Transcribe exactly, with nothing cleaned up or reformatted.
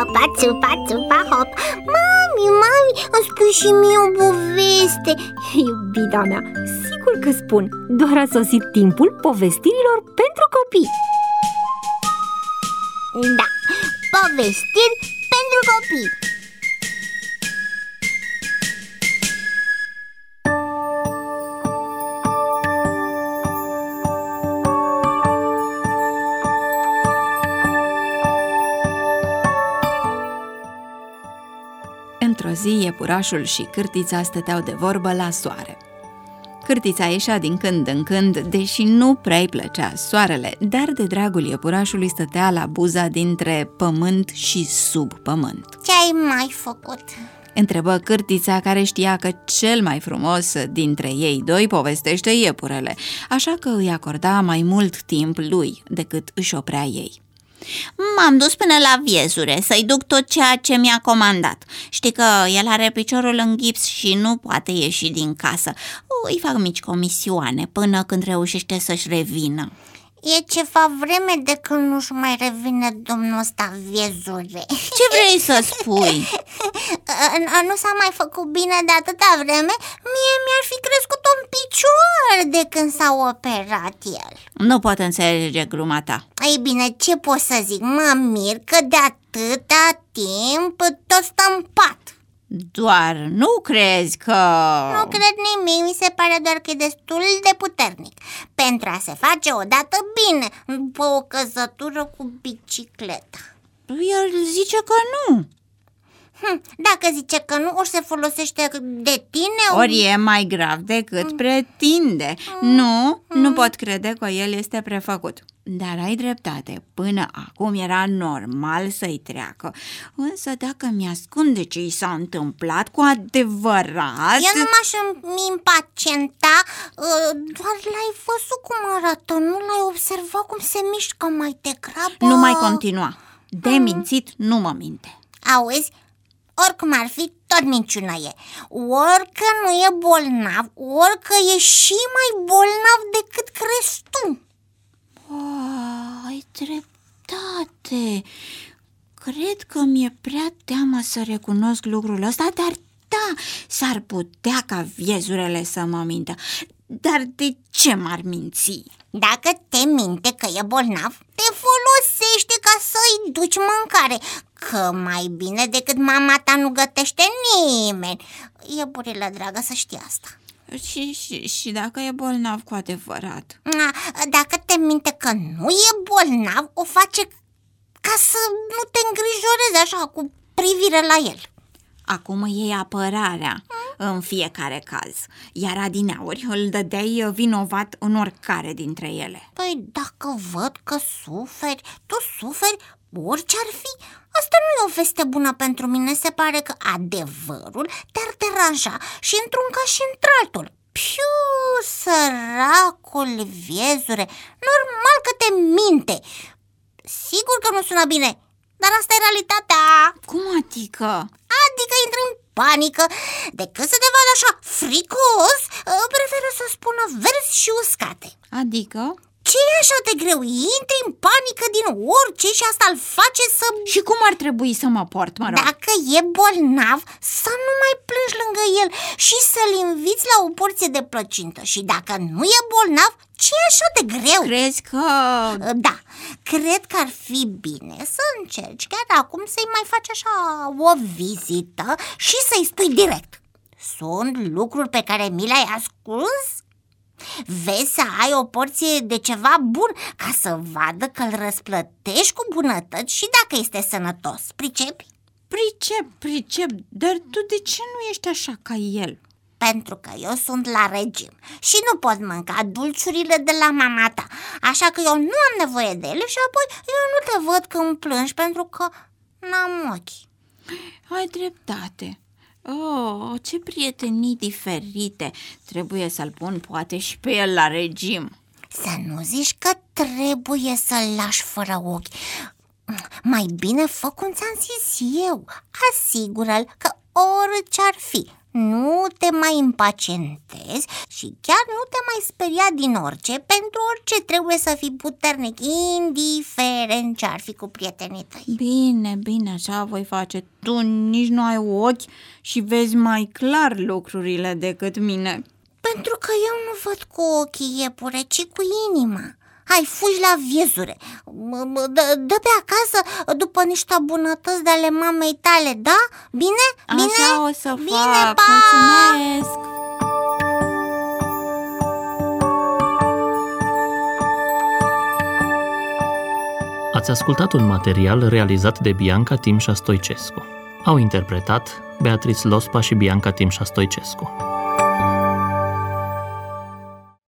hopa, țupa, țupa, hop. Mami, mami, îmi spui și mie o poveste. Iubita mea, sigur că spun. Doar a sosit timpul povestirilor pentru copii. Da, povestiri pentru copii. Într-o zi, iepurașul și cârtița stăteau de vorbă la soare. Cârtița ieșea din când în când, deși nu prea-i plăcea soarele, dar de dragul iepurașului stătea la buza dintre pământ și sub pământ. Ce ai mai făcut? Întrebă cârtița, care știa că cel mai frumos dintre ei doi povestește iepurele, așa că îi acorda mai mult timp lui decât își oprea ei. M-am dus până la Viezure să-i duc tot ceea ce mi-a comandat. Știi că el are piciorul în gips și nu poate ieși din casă. Îi fac mici comisioane până când reușește să-și revină. E ceva vreme de când nu-și mai revine domnul ăsta Viezure. Ce vrei să spui? Nu s-a mai făcut bine de atâta vreme. Mie mi-ar fi crescut un picior de când s-a operat el. Nu pot înțelege gluma ta. Ei bine, ce pot să zic? Mă mir că de atâta timp tot stă în pat. Doar nu crezi că... Nu cred nimic, mi se pare doar că e destul de puternic pentru a se face odată bine după o căzătură cu bicicleta. El zice că nu. hm, Dacă zice că nu, ori se folosește de tine Ori e mai grav decât mm. pretinde. mm. Nu, mm. nu pot crede că el este prefăcut. Dar ai dreptate, până acum era normal să-i treacă. Însă dacă mi-ascunde ce i s-a întâmplat cu adevărat... Eu nu m-aș impacienta, doar l-ai văzut cum arată, nu l-ai observat cum se mișcă mai degrabă. Nu mai continua, de mințit nu mă minte. Auzi, oricum ar fi, tot minciună e. Orică nu e bolnav, orică e și mai bolnav decât crezi tu. Oh, ai dreptate. Cred că mi-e prea teamă să recunosc lucrul ăsta, dar da, s-ar putea ca Viezurele să mă mintă. Dar de ce m-ar minți? Dacă te minte că e bolnav, te folosește ca să-i duci mâncare, că mai bine decât mama ta nu gătește nimeni. E burilă dragă să știi asta. Și, și, și dacă e bolnav cu adevărat? Dacă te minte că nu e bolnav, o face ca să nu te îngrijorezi așa cu privire la el. Acum iei apărarea în fiecare caz, iar adineauri îl dădeai vinovat în oricare dintre ele. Păi dacă văd că suferi, tu suferi orice ar fi, asta nu e o veste bună pentru mine. Se pare că adevărul te-ar deranja și într-un ca și într-altul. Piu, săracul Viezure, normal că te minte. Sigur că nu sună bine, dar asta e realitatea. Cum adică? Adică intră în panică. Decât să te vadă așa fricos, preferă să spună verzi și uscate. Adică? Ce e așa de greu? Intri în panică din orice și asta îl face să... Și cum ar trebui să mă port, mă rog? Dacă e bolnav, să nu mai plângi lângă el și să-l inviți la o porție de plăcintă. Și dacă nu e bolnav, ce e așa de greu? Crezi că... Da, cred că ar fi bine să încerci chiar acum să-i mai faci așa o vizită și să-i spui direct: sunt lucruri pe care mi le-ai ascuns? Vezi să ai o porție de ceva bun ca să vadă că îl răsplătești cu bunătăți și dacă este sănătos, pricepi? Pricep, pricep, dar tu de ce nu ești așa ca el? Pentru că eu sunt la regim și nu pot mânca dulciurile de la mama ta, așa că eu nu am nevoie de ele și apoi eu nu te văd când plângi pentru că n-am ochi. Ai dreptate. Oh, ce prietenii diferite. Trebuie să-l pun poate și pe el la regim. Să nu zici că trebuie să-l lași fără ochi. Mai bine fă cum ți-am zis eu. Asigură-l că orice ar fi, nu te mai impacientezi și chiar nu te mai speria din orice. Pentru orice trebuie să fii puternic, indiferent ce ar fi cu prietenii tăi. Bine, bine, așa voi face. Tu nici nu ai ochi și vezi mai clar lucrurile decât mine. Pentru că eu nu văd cu ochii, iepure, ci cu inima. Hai, fugi la viezure. Dă pe acasă după niște bunătăți de ale mamei tale, da? Bine? Bine? Așa o să Bine, fac, pa! mulțumesc! Ați ascultat un material realizat de Bianca Timșa Stoicescu. Au interpretat Beatrice Lospa și Bianca Timșa Stoicescu.